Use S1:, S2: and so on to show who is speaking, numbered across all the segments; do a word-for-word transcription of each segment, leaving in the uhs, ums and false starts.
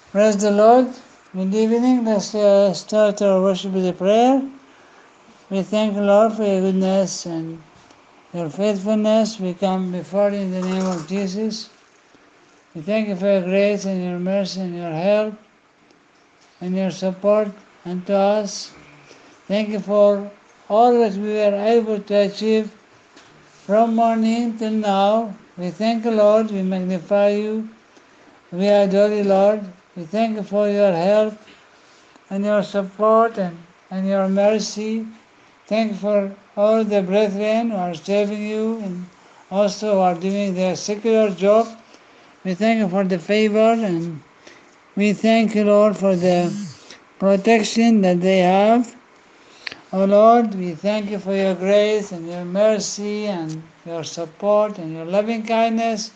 S1: Praise the Lord. Good evening. Let's uh, start our worship with a prayer. We thank the Lord for your goodness and your faithfulness. We come before you in the name of Jesus. We thank you for your grace and your mercy and your help and your support unto us. Thank you for all that we were able to achieve from morning till now. We thank you, Lord. We magnify you. We adore you, Lord. We thank you for your help and your support and, and your mercy. Thank you for all the brethren who are serving you and also are doing their secular job. We thank you for the favor and we thank you, Lord, for the protection that they have. Oh Lord, we thank you for your grace and your mercy and your support and your loving kindness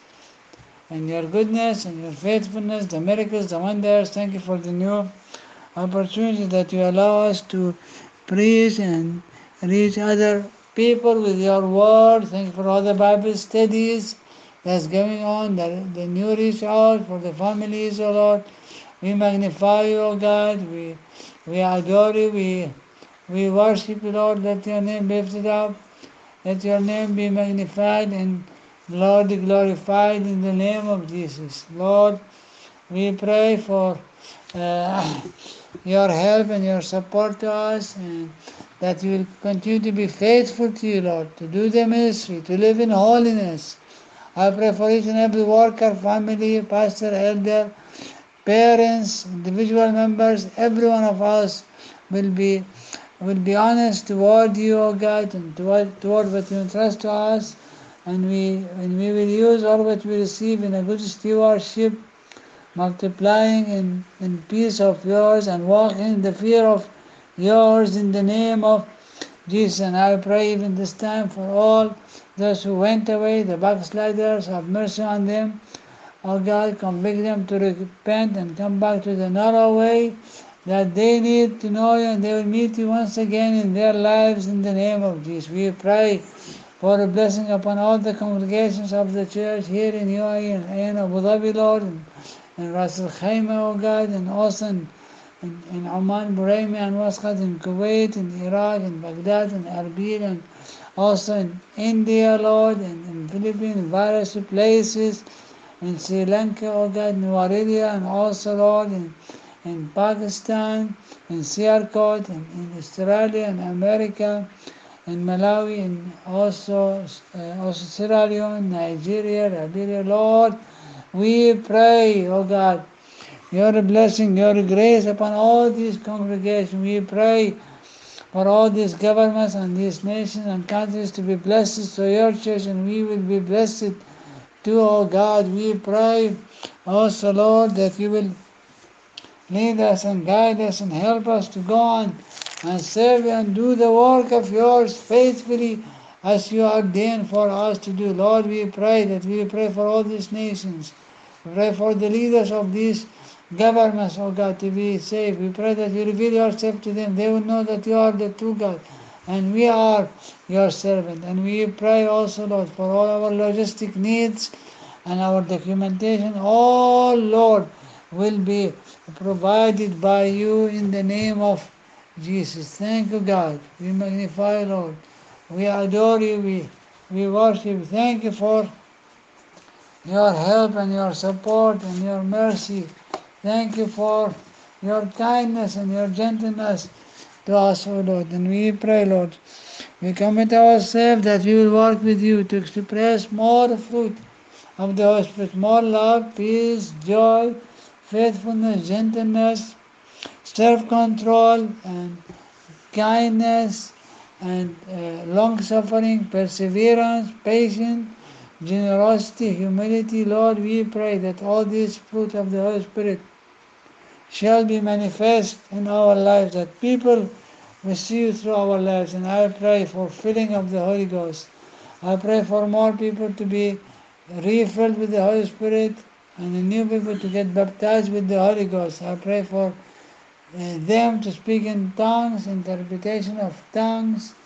S1: and your goodness and your faithfulness, the miracles, the wonders. Thank you for the new opportunity that you allow us to preach and reach other people with your word. Thank you for all the Bible studies that's going on, the, the new reach out for the families, O Lord. We magnify you, O God. We we adore you. We we worship you, Lord. Let your name be lifted up. Let your name be magnified and Lord glorified in the name of Jesus. Lord, we pray for uh, your help and your support to us, and that you will continue to be faithful to you, Lord, to do the ministry, to live in holiness. I pray for each and every worker, family, pastor, elder, parents, individual members, every one of us will be will be honest toward you, O God, and toward, toward what you entrust to us, and we and we will use all what we receive in a good stewardship, multiplying in, in peace of yours and walking in the fear of yours in the name of Jesus. And I pray even this time for all those who went away, the backsliders, have mercy on them. Oh God, convict them to repent and come back to the narrow way that they need to know you and they will meet you once again in their lives in the name of Jesus. We pray for a blessing upon all the congregations of the church here in U A E and in Abu Dhabi, Lord, and in Ras Al Khaimah, oh God, and also in, in, in Oman, Buraimi, and Muscat, in Kuwait, in Iraq, in Baghdad, and Erbil, and also in India, Lord, and in Philippines, various places, in Sri Lanka, oh God, in Waridia, and also, Lord, in, in Pakistan, in Siarkot, in, in Australia, and America, in Malawi, and also, uh, also Sierra Leone, Nigeria, Liberia, Lord, we pray, oh God, your blessing, your grace upon all these congregations. We pray for all these governments and these nations and countries to be blessed to your church, and we will be blessed too, oh God. We pray also, Lord, that you will lead us and guide us and help us to go on and serve and do the work of yours faithfully as you ordained for us to do. Lord, we pray that we pray for all these nations. We pray for the leaders of these governments, oh God, to be safe. We pray that you reveal yourself to them. They will know that you are the true God and we are your servant. And we pray also, Lord, for all our logistic needs and our documentation. All, Lord, will be provided by you in the name of Jesus. Thank you, God. We magnify you, Lord. We adore you. We, we worship you. Thank you for your help and your support and your mercy. Thank you for your kindness and your gentleness to us, O Lord. And we pray, Lord, we commit ourselves that we will work with you to express more fruit of the Holy Spirit, more love, peace, joy, faithfulness, gentleness, self-control, and kindness, and uh, long-suffering, perseverance, patience, generosity, humility. Lord, we pray that all these fruit of the Holy Spirit shall be manifest in our lives, that people will see you through our lives. And I pray for filling of the Holy Ghost. I pray for more people to be refilled with the Holy Spirit and the new people to get baptized with the Holy Ghost. I pray for uh, them to speak in tongues, interpretation of tongues,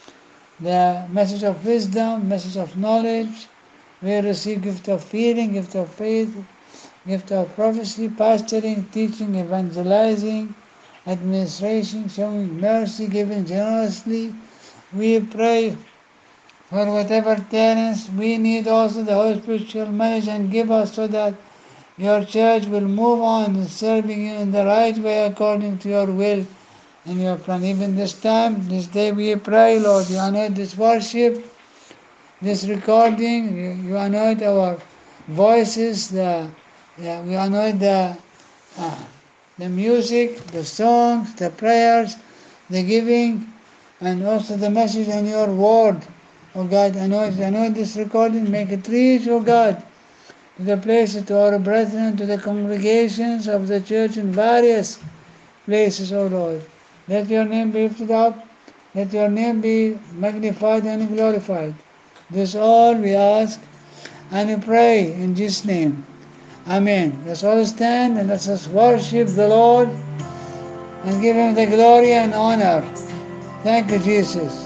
S1: the message of wisdom, message of knowledge. We receive gift of healing, gift of faith, gift of prophecy, pastoring, teaching, evangelizing, administration, showing mercy, giving generously. We pray for whatever talents we need, also the Holy Spirit shall manage and give us so that your church will move on in serving you in the right way according to your will and your plan. Even this time, this day we pray, Lord, you anoint this worship, this recording, you, you anoint our voices, the, the, we anoint the, uh, the music, the songs, the prayers, the giving, and also the message and your word. Oh God, anoint, anoint this recording, make it reach, oh God, to the places, to our brethren, to the congregations of the church in various places, O Lord. Let your name be lifted up, let your name be magnified and glorified. This all we ask and we pray in Jesus' name. Amen. Let's all stand and let us worship the Lord and give him the glory and honor. Thank you, Jesus.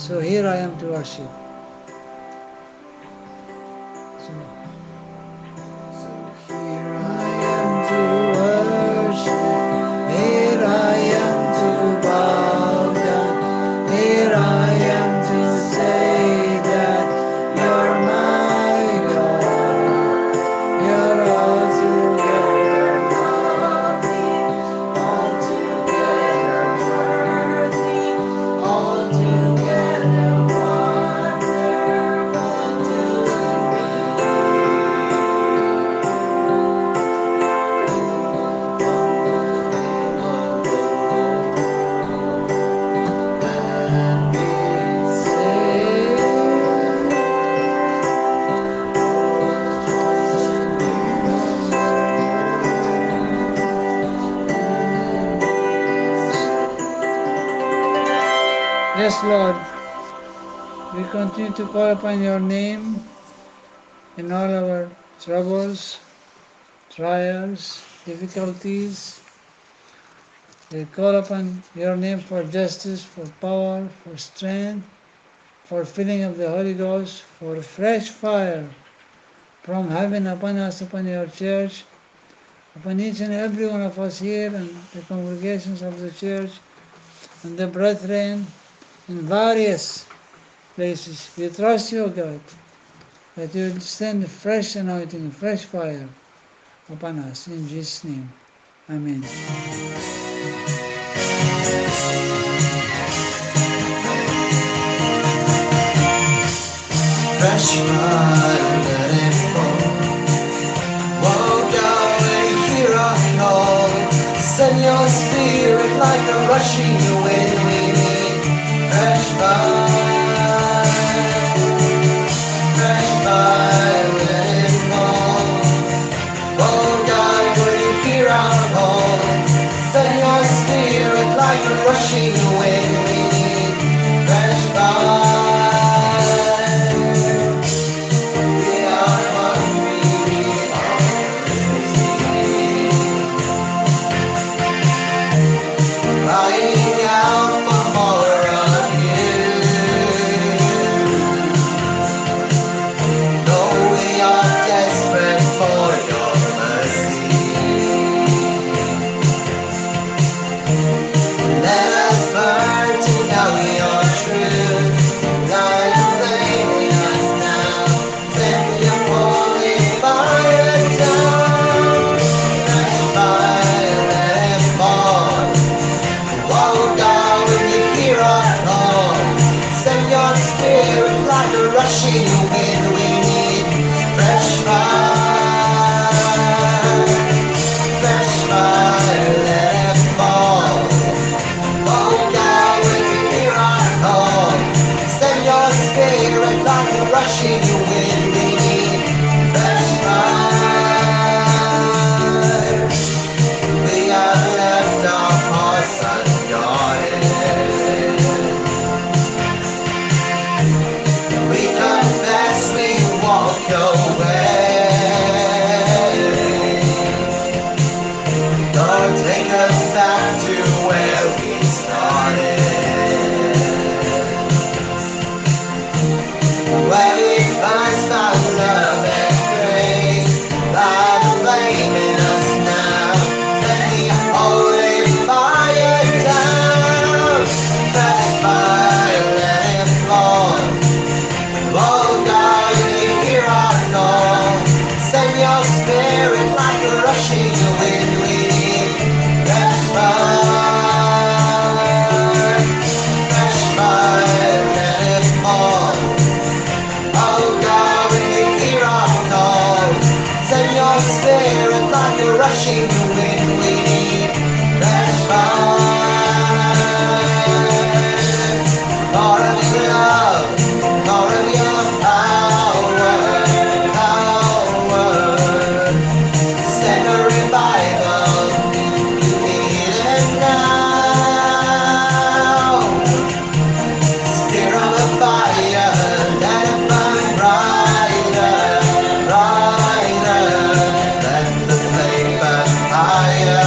S1: So here I am to worship. So, so here I am to worship. Here I am to bow down. Here I am to say that you're my God. You're altogether lovely, altogether worthy, altogether wonderful to me. And we say, yes, Lord, we continue to call upon your name in all our troubles, trials, difficulties. We call upon your name for justice, for power, for strength, for filling of the Holy Ghost, for fresh fire from heaven upon us, upon your church, upon each and every one of us here and the congregations of the church and the brethren in various places. We trust you, God, that you will send fresh anointing, fresh fire upon us. In Jesus' name, amen.
S2: Fresh fire, let it fall. Won't God hear our call? Send your spirit like a rushing wind. We need fresh fire, fresh fire, let it fall. Won't God hear our call? Send your spirit like a rushing wind. We need fresh fire. Crying out for more of you. Though we are desperate for your mercy, let us burn to know your truth. Light flaming us now. Send your holy fire down. Fresh fire, let it fall. Oh God, when you hear our call, send your spirit like a rushing wind. We need fresh fire, fresh fire, let it fall. Oh God, when you hear our call, send your spirit like a rushing wind. We need fresh fire. We have left our hearts unguarded. We confess we walk away. Lord, take us back to where we started, where we first found love and grace. Light flaming us now. Let the holy fire down. Fresh fire, let it fall. Oh God, when you hear our call, send your spirit like a rushing wind. We need fresh fire, fresh fire, let it fall. Oh God, when you hear our call, send your spirit like a rushing wind. We need fresh fire. More of your love, more of your power, power. Send a revival, you need it now. Spirit of the fire, let it burn brighter, brighter. Let the flame burn higher.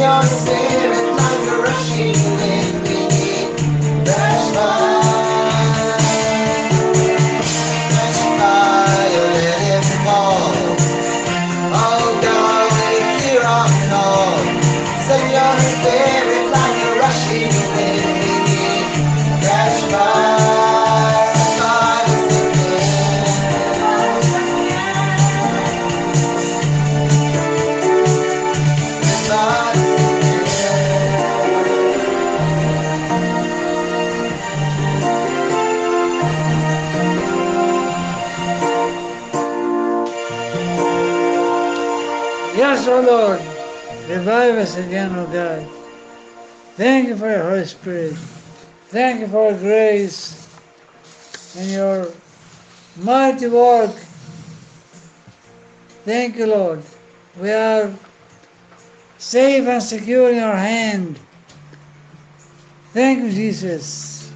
S2: your spirit like a rushing wind. We need fresh fire, fresh fire, let it fall. Oh God, we're our call. Send your spirit like a rushing wind. We need fresh fire, fire again. Fire
S1: Yes, O Lord, revive us again, O God. Thank you for your Holy Spirit. Thank you for your grace and your mighty work. Thank you, Lord. We are safe and secure in your hand. Thank you, Jesus.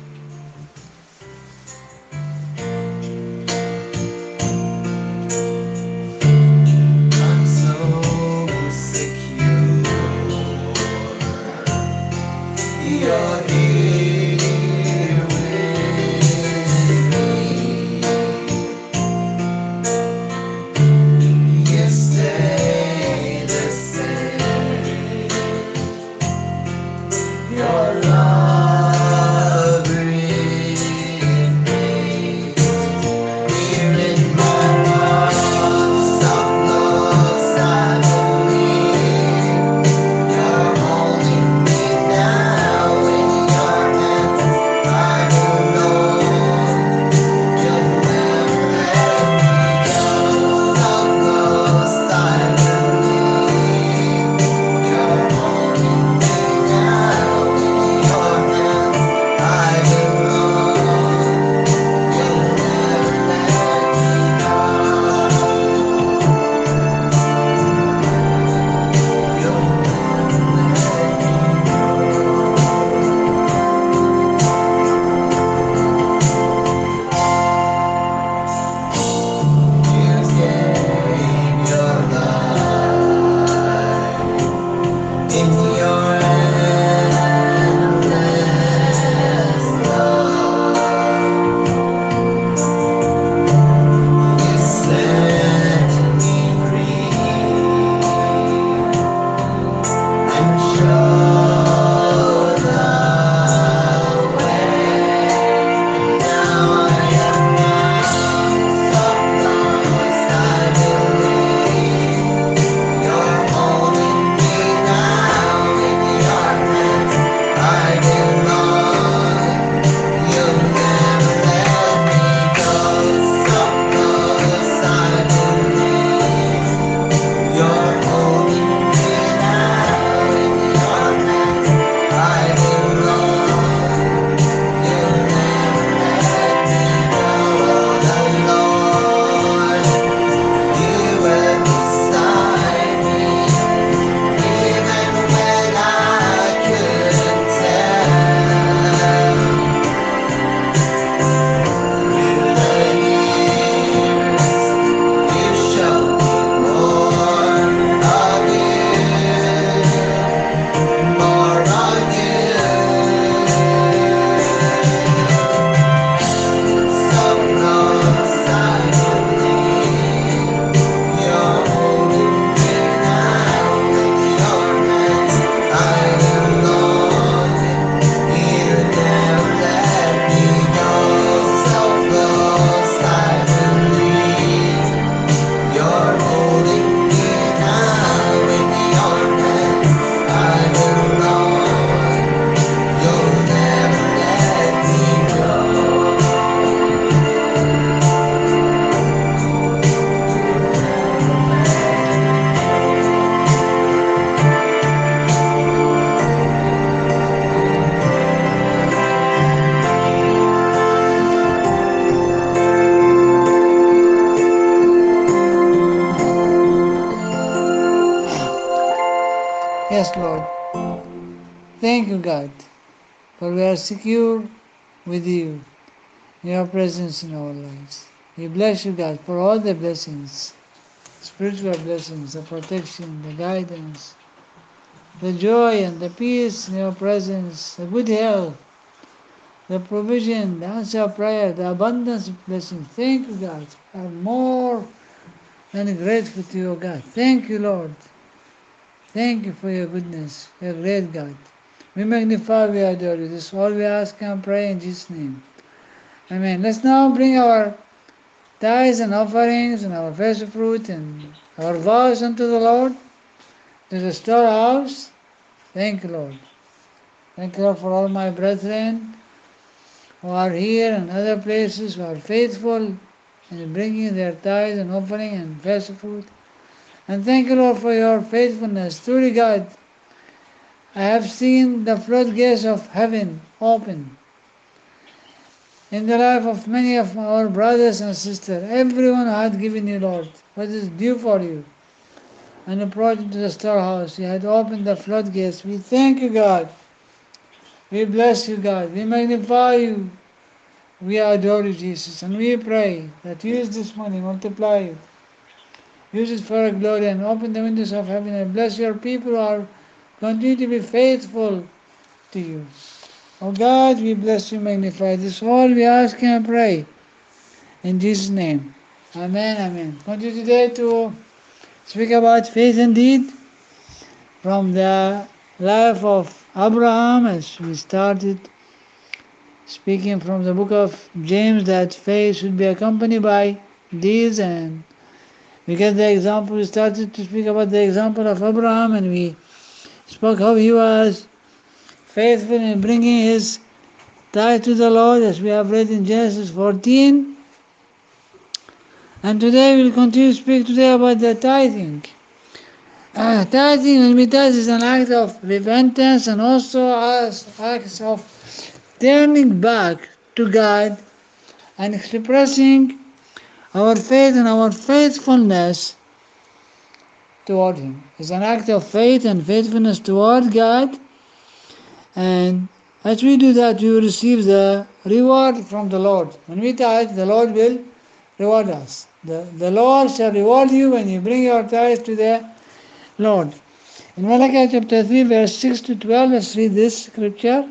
S2: I'm so secure. You're here with me. You stay the same. Your love remains. Here in my arms of lost I believe. You're holding me now in your hands. I belong. You'll never let me go. So close I believe. You're holding me now in your hands. I belong. You'll never let me go. You'll You gave your life in your endless love. You set me free and showed the way. Now I am so lost I believe. You're holding me now in your hands. I belong. You'll never let me go. So close I believe. You're holding me now in your hands. I belong. You'll never let me go. The Lord, you were beside me, even when I couldn't tell. Through the years, you showed me more of you, more of you. So close I believe. You're holding me now in your hands. I belong. You never let me go. So close I believe. You're holding me now in your hands. I belong. You'll never let me go.
S1: Yes, Lord. Thank you, God, for we are secure with you, in your presence in our lives. We bless you, God, for all the blessings, spiritual blessings, the protection, the guidance, the joy and the peace in your presence, the good health, the provision, the answer of prayer, the abundance of blessing. Thank you, God. I'm more than grateful to you, God. Thank you, Lord. Thank you for your goodness, your great God. We magnify, we adore you. This is all we ask and pray in Jesus' name. Amen. Let's now bring our tithes and offerings and our first fruit and our vows unto the Lord to the storehouse. Thank you, Lord. Thank you, Lord, for all my brethren who are here and other places who are faithful in bringing their tithes and offering and first fruit. And thank you, Lord, for your faithfulness. Truly, God, I have seen the floodgates of heaven open in the life of many of our brothers and sisters. Everyone who had given you, Lord, what is due for you, and you brought into the storehouse. You had opened the floodgates. We thank you, God. We bless you, God. We magnify you. We adore you, Jesus. And we pray that use this money, multiply it. Use it for your glory and open the windows of heaven and bless your people who are continue to be faithful to you. Oh God, we bless you, magnify this all we ask and pray. In Jesus' name. Amen, amen. Continue today to speak about faith indeed from the life of Abraham as we started speaking from the book of James that faith should be accompanied by deeds, and we get the example. We started to speak about the example of Abraham and we spoke how he was faithful in bringing his tithe to the Lord as we have read in Genesis fourteen. And today we'll continue to speak today about the tithing. Uh, tithing, when we tithe, is an act of repentance and also as acts of turning back to God and expressing our faith and our faithfulness toward Him. It's an act of faith and faithfulness toward God, and as we do that, we will receive the reward from the Lord. When we tithe, the Lord will reward us. The, the Lord shall reward you when you bring your tithe to the Lord. In Malachi chapter three, verse six to twelve, let's read this scripture.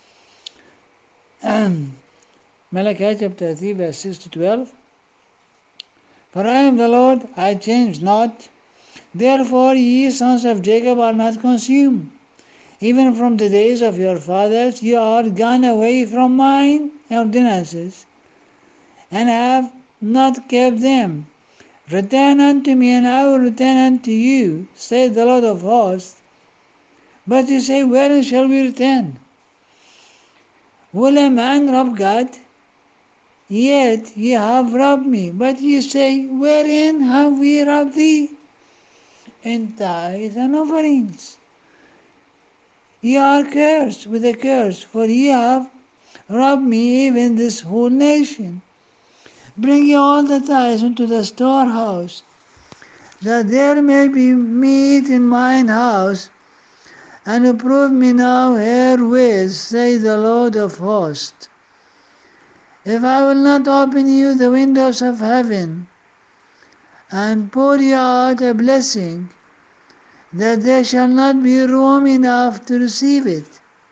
S1: Malachi chapter three, verse six to twelve. For I am the Lord, I change not. Therefore ye sons of Jacob are not consumed. Even from the days of your fathers ye are gone away from mine ordinances, and have not kept them. Return unto me, and I will return unto you, saith the Lord of hosts. But ye say, wherein shall we return? Will a man rob God? Yet ye have robbed me. But ye say, wherein have we robbed thee? In tithes and offerings. Ye are cursed with a curse, for ye have robbed me, even this whole nation. Bring ye all the tithes into the storehouse, that there may be meat in mine house, and approve me now herewith, say the Lord of hosts. If I will not open you the windows of heaven, and pour you out a blessing, that there shall not be room enough to receive it.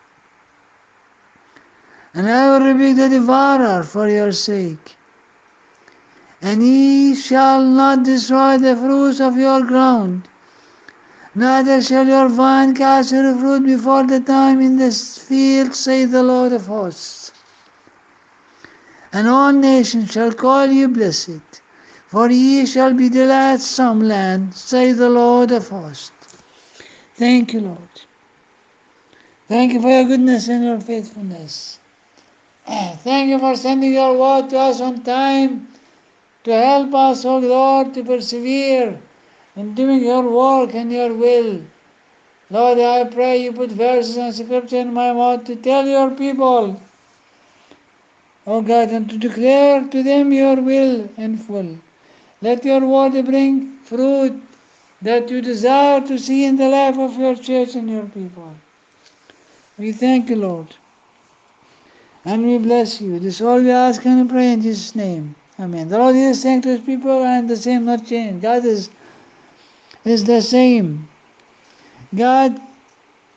S1: And I will rebuke the devourer for your sake. And he shall not destroy the fruits of your ground, neither shall your vine cast her fruit before the time in the field, saith the Lord of hosts. And all nations shall call you blessed, for ye shall be the delightsome land, saith the Lord of hosts. Thank you, Lord. Thank you for your goodness and your faithfulness. Thank you for sending your word to us on time to help us, O Lord, to persevere in doing your work and your will. Lord, I pray you put verses and scripture in my mouth to tell your people, O God, and to declare to them your will in full. Let your word bring fruit that you desire to see in the life of your church and your people. We thank you, Lord, and we bless you. This all we ask and pray in Jesus' name. Amen. The Lord is saying to his people, and the same not changed. God is, is the same. God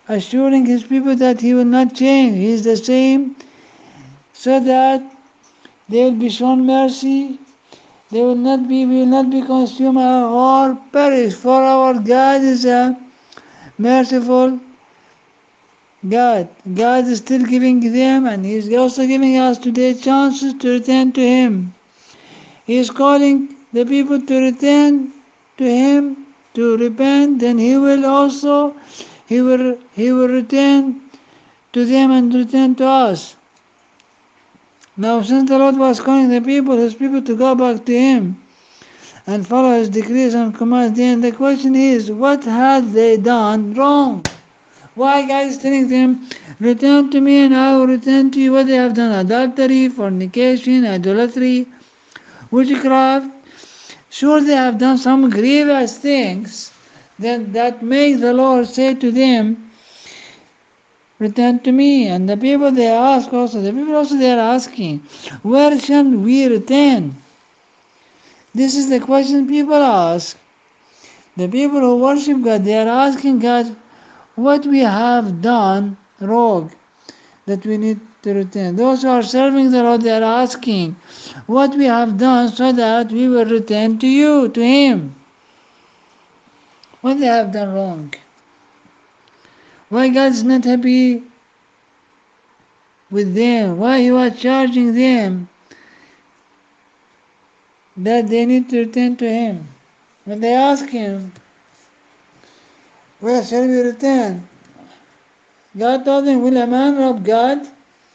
S1: assuring his people that he will not change. He is the same, so that they will be shown mercy. They will not be, we will not be consumed or perish. For our God is a merciful God. God is still giving them, and He is also giving us today chances to return to Him. He is calling the people to return to Him, to repent, then He will also, He will, He will return to them and return to us. Now, since the Lord was calling the people, His people, to go back to Him and follow His decrees and commands, then the question is, what had they done wrong? Why God is telling them, return to me and I will return to you? What they have done? Adultery, fornication, idolatry, witchcraft. Sure, they have done some grievous things that, that make the Lord say to them, return to me. And the people, they ask also, the people also, they are asking, where shall we return? This is the question people ask. The people who worship God, they are asking God, what we have done wrong that we need to return. Those who are serving the Lord, they are asking what we have done so that we will return to you, to Him. What they have done wrong. Why God is not happy with them. Why He was charging them that they need to return to Him. When they ask Him, where shall we return? God told them, will a man rob God?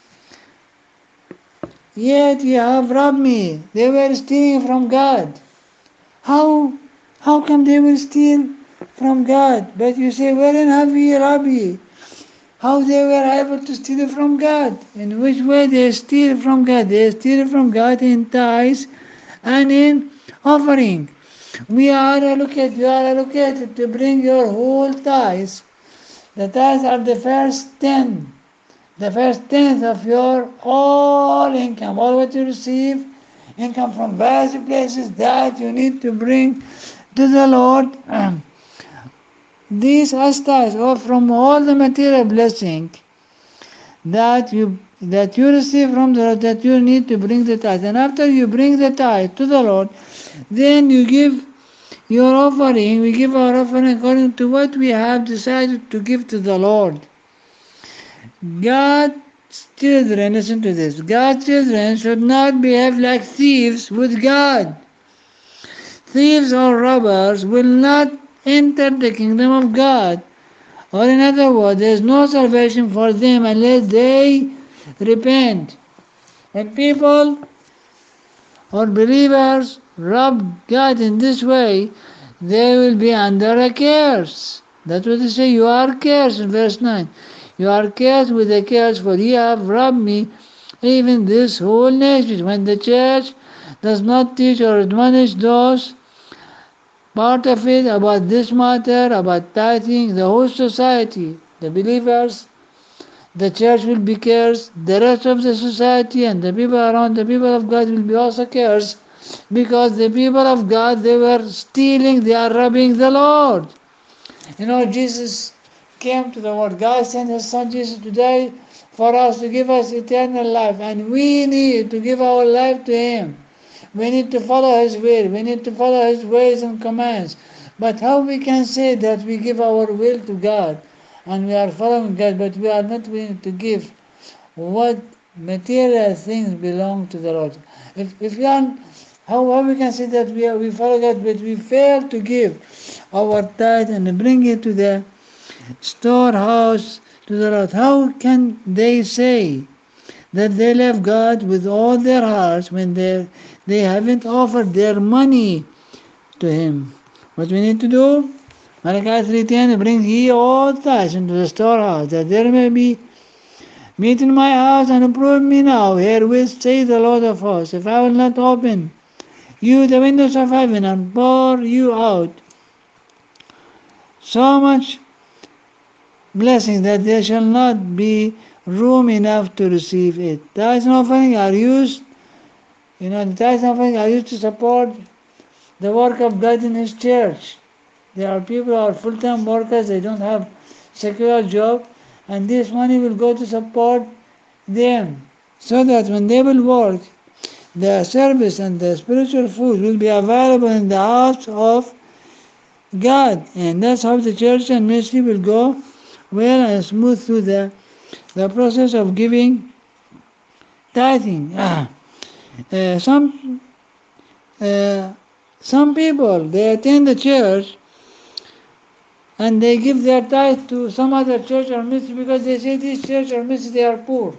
S1: Yet ye have robbed me. They were stealing from God. How how come they will steal from God? But you say, wherein have we robbed ye? How they were able to steal from God? In which way they steal from God? They steal from God in tithes and in offering. We are allocated, you are allocated to bring your whole tithes. The tithes are the first ten. The first tenth of your all income, all what you receive, income from various places that you need to bring to the Lord. These as tithes, or from all the material blessing that you that you receive from the Lord, that you need to bring the tithe. And after you bring the tithe to the Lord, then you give your offering. We give our offering according to what we have decided to give to the Lord. God's children, listen to this, God's children should not behave like thieves with God. Thieves or robbers will not enter the kingdom of God. Or in other words, there is no salvation for them unless they repent. When people or believers rob God in this way, they will be under a curse. That's what they say, you are cursed in verse nine. You are cursed with a curse, for ye have robbed me, even this whole nation. When the church does not teach or admonish those part of it about this matter, about tithing, the whole society, the believers, the church will be cursed, the rest of the society and the people around the people of God will be also cursed, because the people of God, they were stealing, they are robbing the Lord. You know, Jesus came to the world. God sent His Son Jesus to die for us, to give us eternal life, and we need to give our life to Him. We need to follow His will. We need to follow His ways and commands. But how we can say that we give our will to God and we are following God, but we are not willing to give what material things belong to the Lord? If if we are, how, how we can say that we are, we follow God, but we fail to give our tithe and bring it to the storehouse to the Lord? How can they say that they love God with all their hearts when they they haven't offered their money to Him? What we need to do? Malachi three ten, bring ye all tithes into the storehouse, that there may be meat in my house, and approve me now, herewith say the Lord of hosts, if I will not open you the windows of heaven and pour you out so much blessing that there shall not be room enough to receive it. Tithes and offering are used, you know, the tithes and offering are used to support the work of God in His church. There are people who are full-time workers, they don't have secular job, and this money will go to support them, so that when they will work, the service and the spiritual food will be available in the house of God, and that's how the church and ministry will go well and smooth through the, the process of giving tithing. Ah, uh, some uh, some people, they attend the church and they give their tithe to some other church or ministry because they say this church or ministry they are poor.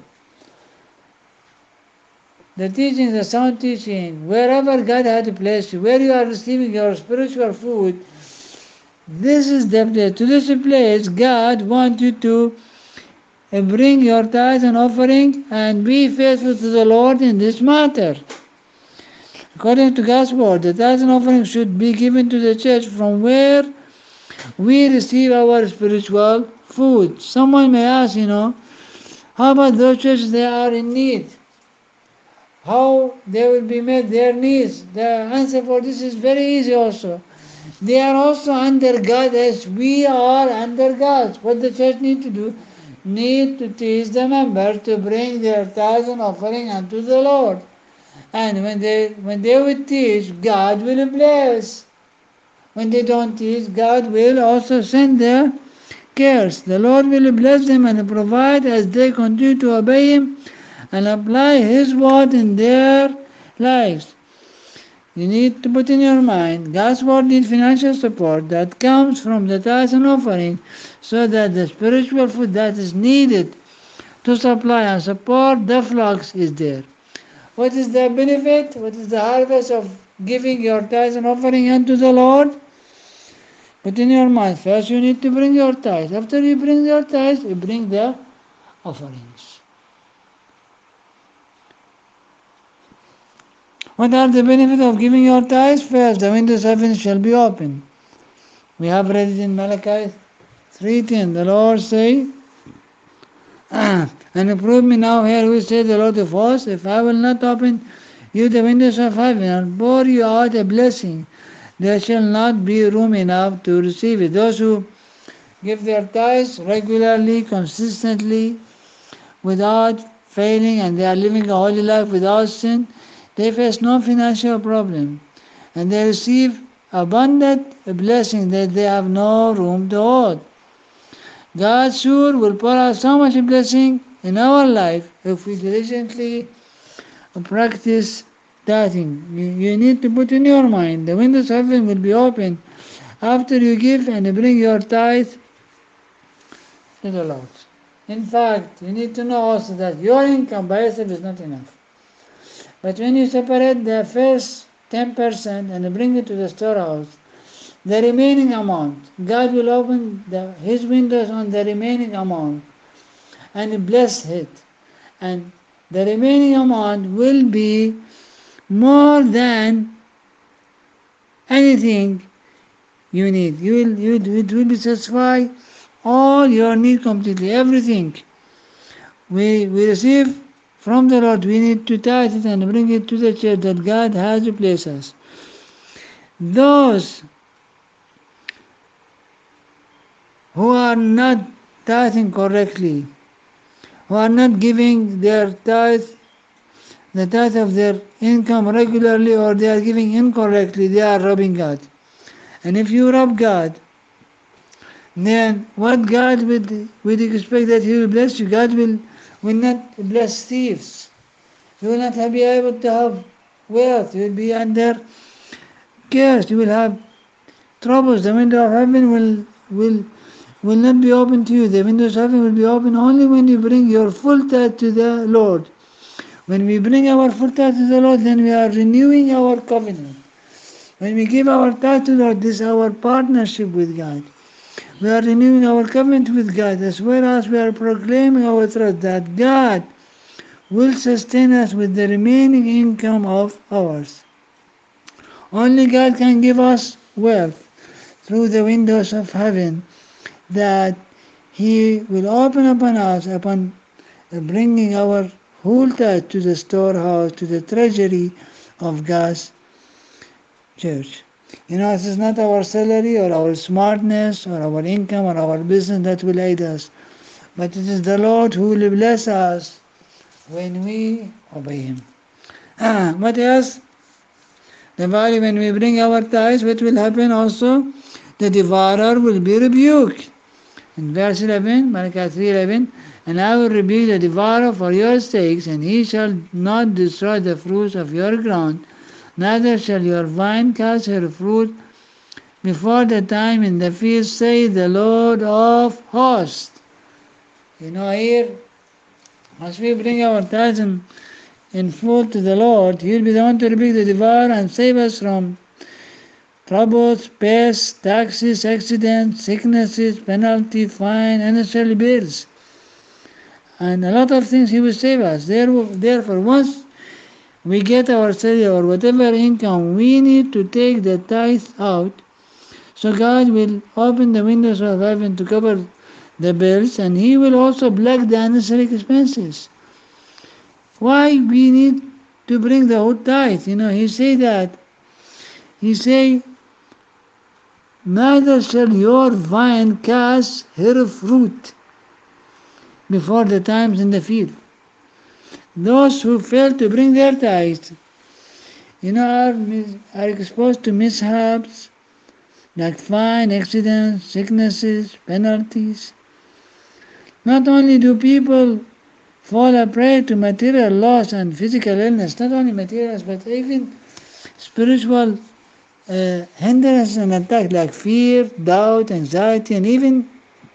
S1: The teaching is a sound teaching. Wherever God had placed you, where you are receiving your spiritual food, this is the place. To this place, God wants you to bring your tithe and offering and be faithful to the Lord in this matter. According to God's word, the tithe and offering should be given to the church from where we receive our spiritual food. Someone may ask, you know, how about those churches that are in need? How they will be met their needs? The answer for this is very easy also. They are also under God as we are under God. What the church need to do? Need to teach the members to bring their tithes and offering unto the Lord. And when they when they will teach, God will bless. When they don't teach, God will also send their cares. The Lord will bless them and provide as they continue to obey Him and apply His word in their lives. You need to put in your mind, God's word needs financial support that comes from the tithes and offering so that the spiritual food that is needed to supply and support the flocks is there. What is the benefit? What is the harvest of giving your tithes and offering unto the Lord? Put in your mind, first you need to bring your tithes. After you bring your tithes, you bring the offerings. What are the benefits of giving your tithes? First, the windows of heaven shall be open. We have read it in Malachi three ten. The Lord say, and prove me now here who say the Lord of hosts, if I will not open you the windows of heaven and pour you out a blessing, there shall not be room enough to receive it. Those who give their tithes regularly, consistently, without failing, and they are living a holy life without sin, they face no financial problem, and they receive abundant blessing that they have no room to hold. God sure will pour out so much blessing in our life if we diligently practice tithing. You, you need to put in your mind, the windows of heaven will be open after you give and bring your tithe to the Lord. In fact, you need to know also that your income by itself is not enough. But when you separate the first ten percent and bring it to the storehouse, the remaining amount, God will open the, His windows on the remaining amount and bless it. And the remaining amount will be more than anything you need. You will, you, it will be satisfy all your need completely, everything. We, we receive from the Lord, we need to tithe it and bring it to the church that God has placed us. Those who are not tithing correctly, who are not giving their tithe, the tithe of their income regularly, or they are giving incorrectly, they are robbing God. And if you rob God, then what God would, would expect that He will bless you? God will, will not bless thieves. You will not be able to have wealth. You will be under curse. You will have troubles. The window of heaven will will will not be open to you. The windows of heaven will be open only when you bring your full tithe to the Lord. When we bring our full tithe to the Lord, then we are renewing our covenant. When we give our tithe to the Lord, this is our partnership with God. We are renewing our covenant with God, as well as we are proclaiming our trust that God will sustain us with the remaining income of ours. Only God can give us wealth through the windows of heaven, that He will open upon us upon bringing our whole tithe to the storehouse, to the treasury of God's church. You know, it is not our salary or our smartness or our income or our business that will aid us, but it is the Lord who will bless us when we obey Him. Ah, what else? The body, when we bring our tithes, what will happen also? The devourer will be rebuked. In verse eleven, Malachi three eleven, and I will rebuke the devourer for your sakes, and he shall not destroy the fruits of your ground, neither shall your vine cast her fruit before the time in the field, say the Lord of hosts. You know, here, as we bring our tithes in, in full to the Lord, He will be the one to rebuke the devourer and save us from troubles, pests, taxes, accidents, sicknesses, penalty, fine, unnecessary bills, and a lot of things He will save us. Therefore, once we get our salary or whatever income, we need to take the tithe out, so God will open the windows of heaven to cover the bills, and He will also block the unnecessary expenses. Why we need to bring the whole tithe? You know, He say that. He say, neither shall your vine cast her fruit before the times in the field. Those who fail to bring their tithe, you know, are, are exposed to mishaps like fine, accidents, sicknesses, penalties. Not only do people fall a prey to material loss and physical illness, not only materials, but even spiritual uh, hindrance and attack like fear, doubt, anxiety, and even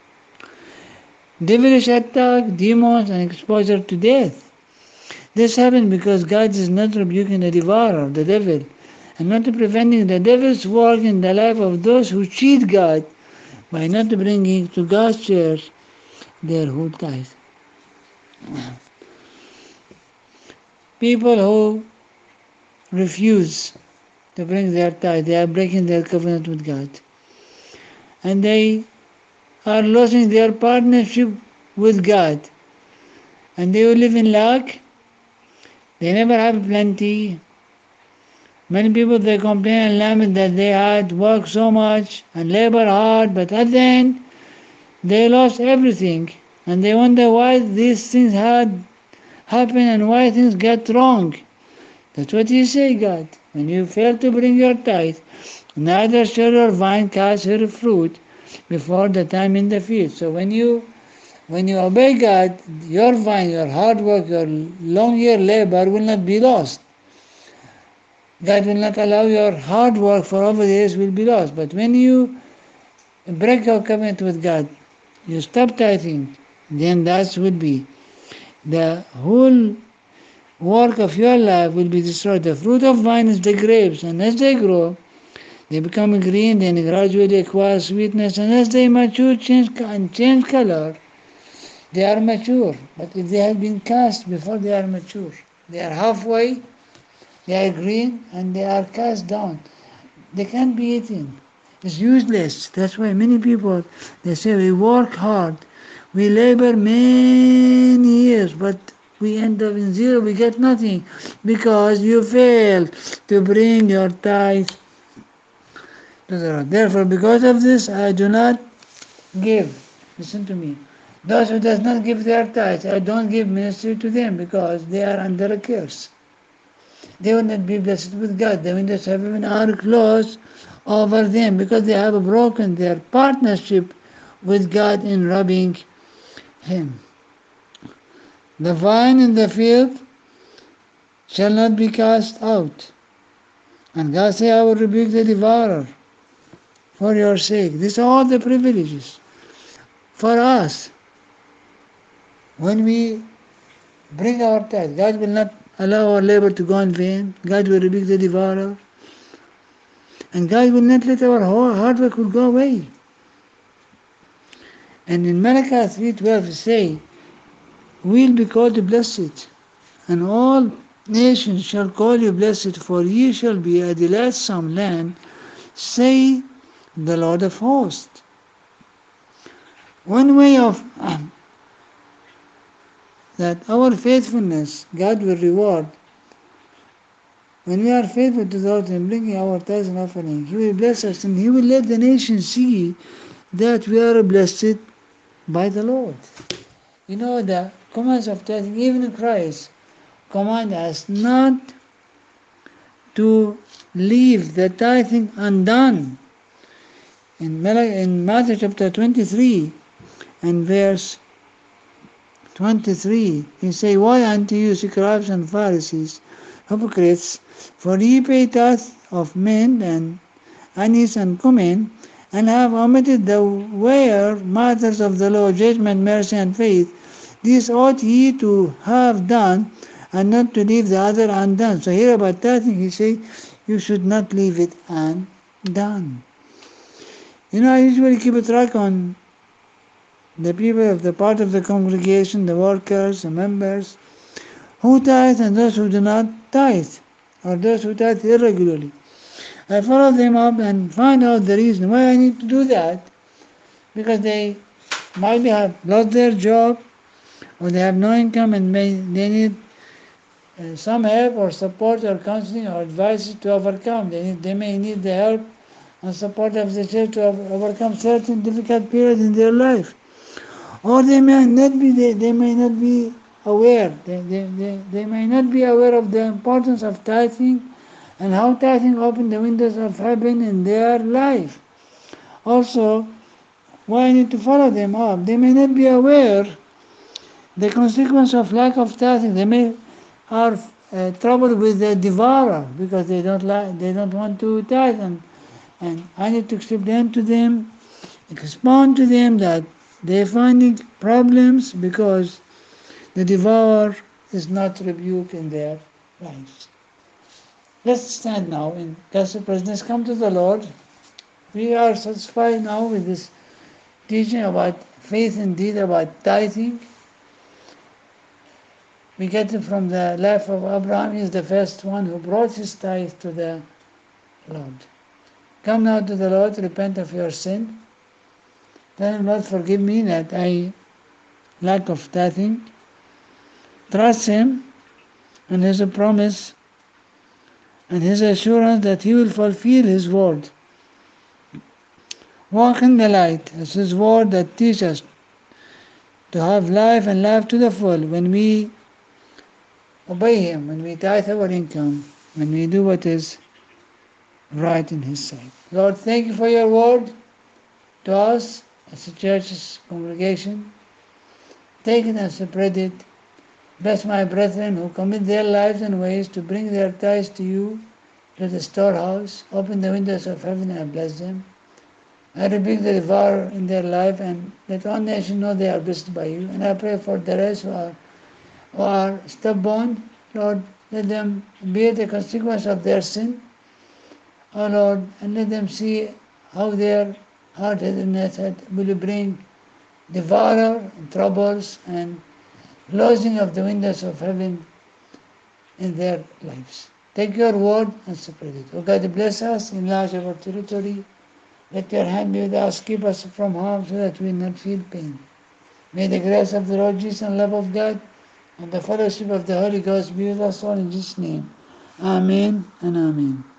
S1: devilish attack, demons, and exposure to death. This happened because God is not rebuking the devourer, the devil, and not preventing the devil's work in the life of those who cheat God by not bringing to God's church their whole tithe. People who refuse to bring their tithe, they are breaking their covenant with God. And they are losing their partnership with God. And they will live in lack. They never have plenty. Many people, they complain and lament that they had worked so much and labor hard, but at the end, they lost everything. And they wonder why these things had happened and why things get wrong. That's what you say, God. When you fail to bring your tithe, neither shall your vine cast her fruit before the time in the field. So when you when you obey God, your vine, your hard work, your long year labor will not be lost. God will not allow your hard work for over the years will be lost. But when you break your covenant with God, you stop tithing, then that will be the whole work of your life will be destroyed. The fruit of vine is the grapes, and as they grow, they become green, then gradually acquire sweetness, and as they mature change and change color, they are mature. But if they have been cast before they are mature, they are halfway, they are green, and they are cast down. They can't be eaten. It's useless. That's why many people, they say we work hard, we labor many years, but we end up in zero, we get nothing, because you fail to bring your tithe to the Lord. Therefore, because of this, I do not give. Listen to me. Those who does not give their tithe, I don't give ministry to them, because they are under a curse. They will not be blessed with God. The windows of heaven are closed over them, because they have broken their partnership with God in robbing Him. The vine in the field shall not be cast out. And God said, I will rebuke the devourer for your sake. These are all the privileges for us. When we bring our tithe, God will not allow our labor to go in vain. God will rebuke the devourer. And God will not let our hard work will go away. And in Malachi three twelve say, will be called blessed, and all nations shall call you blessed, for ye shall be a delightsome land, say the Lord of hosts. One way of um, that our faithfulness, God will reward When we are faithful to the Lord in bringing our tithes and offering, He will bless us and He will let the nations see that we are blessed by the Lord. You know, the commands of tithing, even Christ command us not to leave the tithing undone. In, in Matthew chapter twenty-three and verse twenty-three, He say, "Why unto you, scribes and Pharisees, hypocrites, for ye pay tithe of mint and anise and cumin, and have omitted the weightier matters of the law, judgment, mercy, and faith. This ought ye to have done, and not to leave the other undone." So here about tithing, He say, you should not leave it undone. You know, I usually keep a track on the people of the part of the congregation, the workers, the members, who tithe and those who do not tithe, or those who tithe irregularly. I follow them up and find out the reason why I need to do that, because they might have lost their job, or they have no income and may, they need uh, some help or support or counseling or advice to overcome. They, need, they may need the help and support of the church to overcome certain difficult periods in their life. Or they may not be, they, they may not be aware, they, they, they, they may not be aware of the importance of tithing and how tithing opens the windows of heaven in their life. Also, why I need to follow them up, they may not be aware the consequence of lack of tithing. They may are uh, troubled with the devourer because they don't like, they don't want to tithe, and, and I need to explain to them, expound to them that they're finding problems because the devourer is not rebuked in their lives. Let's stand now in God's presence. Come to the Lord. We are satisfied now with this teaching about faith indeed, about tithing. We get it from the life of Abraham. He is the first one who brought his tithe to the Lord. Come now to the Lord, repent of your sin. Tell him, Lord, forgive me that I lack of tithing. Trust Him and His promise and His assurance that He will fulfill His word. Walk in the light as His word that teaches us to have life and life to the full. When we obey Him, when we tithe our income, when we do what is right in His sight. Lord, thank You for Your word to us as a church's congregation. Take it and spread it. Bless my brethren who commit their lives and ways to bring their tithes to You, to the storehouse. Open the windows of heaven and bless them. I rebuke the devourer in their life, and let all nations know they are blessed by You. And I pray for the rest who are, who are stubborn. Lord, let them bear the consequence of their sin. Oh Lord, and let them see how their hard-headedness will bring devourer and troubles and closing of the windows of heaven in their lives. Take Your word and spread it. Oh God, bless us, enlarge our territory. Let Your hand be with us, keep us from harm so that we will not feel pain. May the grace of the Lord Jesus and love of God and the fellowship of the Holy Ghost be with us all in Jesus' name. Amen and amen.